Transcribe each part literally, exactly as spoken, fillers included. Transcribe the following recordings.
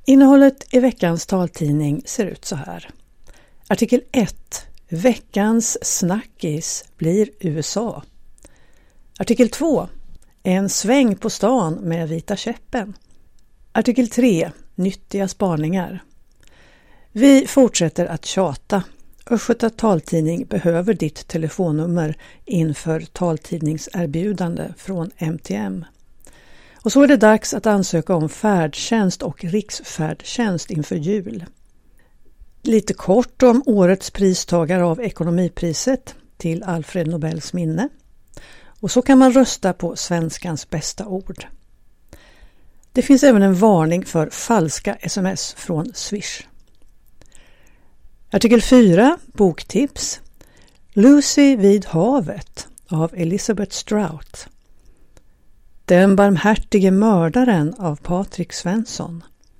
Innehållet i veckans taltidning ser ut så här. Artikel ett. Veckans snackis blir U S A. Artikel två. En sväng på stan med vita käppen. Artikel tre. Nyttiga spaningar. Vi fortsätter att tjata. Östgöta taltidning behöver ditt telefonnummer inför taltidningserbjudande från M T M. Och så är det dags att ansöka om färdtjänst och riksfärdtjänst inför jul. Lite kort om årets pristagare av ekonomipriset till Alfred Nobels minne. Och så kan man rösta på svenskans bästa ord. Det finns även en varning för falska sms från Swish. Artikel fyra, boktips. Lucy vid havet av Elizabeth Strout. Den barmhärtige mördaren av Patrik Svensson.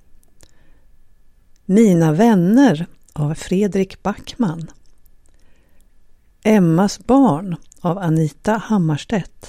Mina vänner av Fredrik Backman. Emmas barn av Anita Hammarstedt.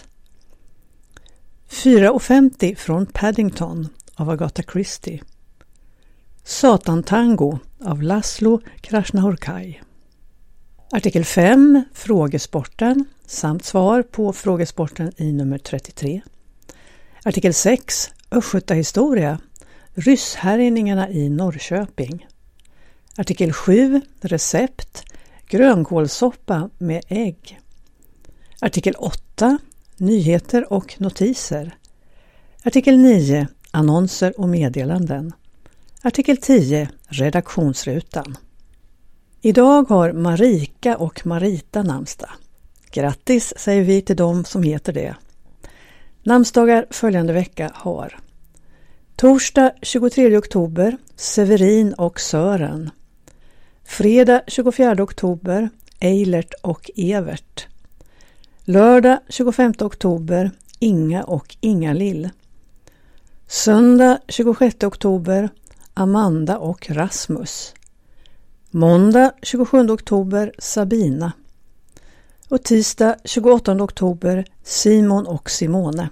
fyra femtio från Paddington av Agatha Christie. Satantango av Laszlo Krasznahorkai. Artikel fem, frågesporten samt svar på frågesporten i nummer trettiotre. Artikel sex, Östgötahistoria, rysshärjningarna i Norrköping. Artikel sju, recept, grönkålsoppa med ägg. Artikel åtta, nyheter och notiser. Artikel nio, annonser och meddelanden. Artikel tio, redaktionsrutan. Idag har Marika och Marita namnsdag. Grattis säger vi till dem som heter det. Namnsdagar följande vecka har torsdag tjugotredje oktober, Severin och Sören. Fredag tjugofjärde oktober, Eilert och Evert. Lördag tjugofemte oktober, Inga och Inga-Lill. Söndag tjugosjätte oktober, Amanda och Rasmus. Måndag tjugosjunde oktober, Sabina. Och tisdag tjugoåttonde oktober, Simon och Simone.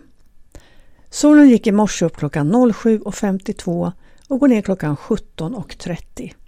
Solen gick i morse upp klockan sju femtiotvå och går ner klockan sjutton trettio.